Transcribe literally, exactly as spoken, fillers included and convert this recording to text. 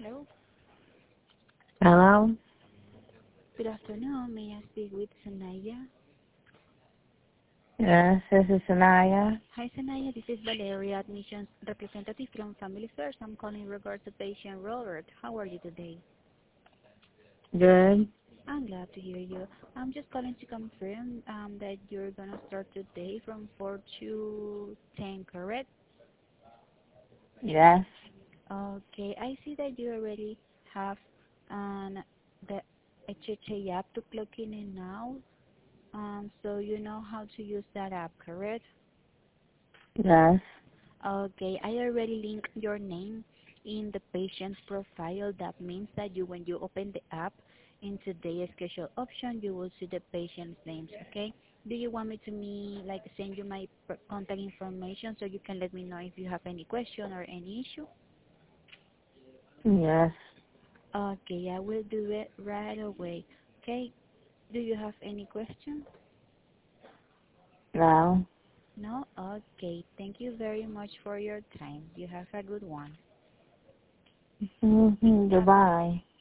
Hello. Hello? Good afternoon. May I speak with Sanaya? Yes, this is Sanaya. Hi, Sanaya. This is Valeria, admissions representative from Family First. I'm calling in regards to patient Robert. How are you today? Good? I'm glad to hear you. I'm just calling to confirm um, that you're going to start today from four to ten, correct? Yes? Okay. I see that you already have um, the H H A app to plug in and out. Um, so you know how to use that app, correct? Yes? Okay, I already linked your name in the patient's profile. That means that you, when you open the app, in today's schedule option, you will see the patient's names, okay? Do you want me to me, like, send you my per- contact information so you can let me know if you have any question or any issue? Yes? Okay, I will do it right away, okay? Do you have any questions? No? No? Okay, thank you very much for your time. You have a good one. Mm-hmm. Bye-bye. Goodbye.